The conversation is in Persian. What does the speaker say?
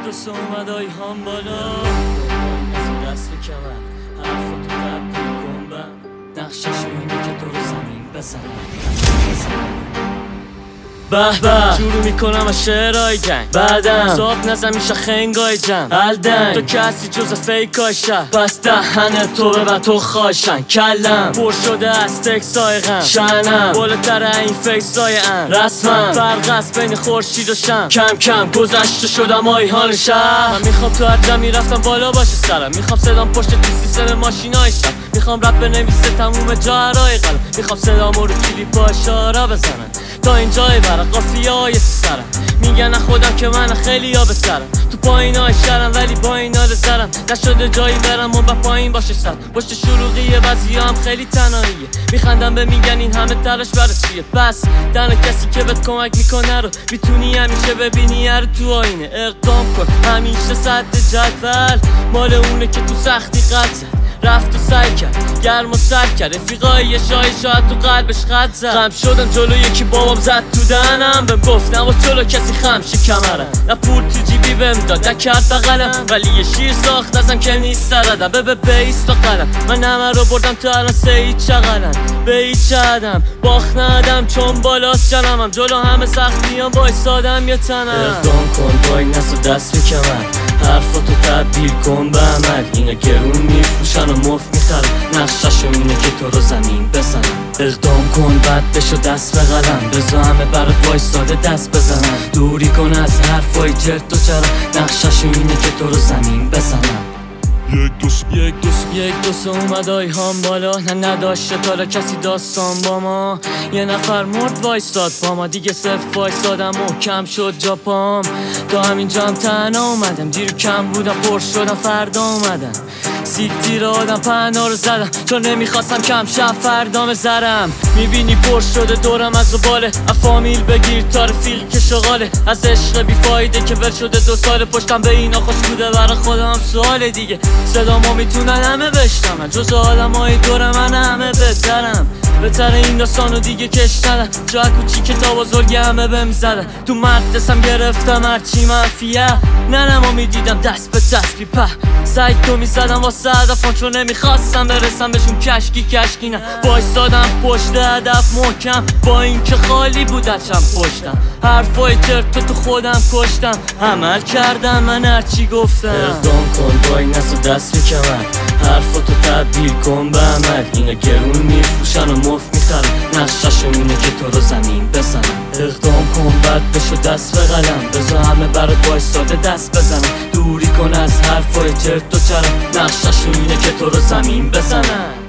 دوست اومدای هم بالا دست به کمر حرفاتو تبدیل کن به نقشش اینه که تو رو زمین بزنم به به شروع میکنم از شعرهای جنگ بعدم صاحب نزم میشه خنگای جمع الدنگ تو کسی جز فیکای شهر پس دهنه تو ببر تو خاشن کلم پر شده از تکسای غم شنم بالاتر این فیکسای ام رسمم فرق است بین خورشید و شم کم کم گذشته شدم آیهان شهر من میخوام تو هر جمعی رفتم بالا باشه سرم میخوام صدام پشت تو سیستم ماشینای شب میخوام رپ بنویسه تموم جاهرهای قلم میخوام صدامو رو کلیپا اشاره بزنم تا اینجای برا قافیه‌های تو سرم میگن خودم که من خیلی ها بسرم تو پایینای شرم ولی با اینا لذرم نشده جایی برم و با پایین باشه سر پشت شلوغیه بعضیا هم خیلی تنهاییه میخندم به میگن این همه تلاش برای چیه بس تنها کسی که بهت کمک میکنه رو میتونی همیشه ببینی هر تو آینه اقدام کن همیشه صد جدول مال اونه که تو سختی قد زد رفت و سعی کرد گرم و سر کرد رفیقای یه شاید تو قلبش خط زد خم شدم جلو یکی بابام زد تو دهنم بهم گفتم و جلو کسی خمشه کمرم نه پول تو جیبی بهم داد نکرد بغلم ولی یه شیر ساخت ازم که نیست سردم به بیست تا قلم من همه رو بردم تو الان سه چقلم به هیچ عدم باخت ندم چون بالاست جنمم جلو همه سختیام وایسادم یه تنم اقدام کن با این نس و دست به کمر حرفاتو تبدیل کن به عمل اینا گرون میفروشن و مفت میخرن نقشش اینه که تو رو زمین بزنم اقدام کن بعد بشو دست به قلم بذار همه برات وایساده دست بزنم دوری کن از حرفای جرت و چرا نقشش اینه که تو رو زمین بزنم یک دوست اومدای هم بالا نه نداشته تالا کسی داستان با ما یه نفر مرد وایستاد با ما دیگه صفر وایستادم محکم شد جا پام تا همینجا هم تنها اومدم دیر کم بودم پر شدم فردا اومدم سیکتیر آدم پهنا رو زدم چون نمیخواستم کم شب فردام زرم میبینی پر شده دورم از زباله فامیل بگیر تا رفیقی که شغاله از عشق بیفایده که ول شده 2 سال پشتم به اینا خوش بوده برای خودم سوال دیگه صدامو میتونن همه بشنون جز آدم های دور من همه بهتر این داستانو دیگه کش ندن جا کوچیک تا بزرگی همه بهم زدن تو مدرسم گرفتم هرچی منفیه ننمو میدیدم دست به دست بیپه سایکو میزدم واسه هدفم چون نمیخواستم برسم بهشون کشکی نه وایسادم پشت هدف محکم با این که خالی بود چم پشتم حرفای چرت تو خودم کشتم عمل کردم من هرچی گفتم اقدام کن با این نس و دست به کمر حرفاتو تبدیل کن به عمل اینا گرون میفروشن و مفت میخرن نقشش اینه که تو رو زمین بزنم اقدام کن بعد بشو دست به قلم بذار همه برات وایساده دست بزنم دوری کن از حرفای چرت و چرا نقشش اینه که تو رو زمین بزنم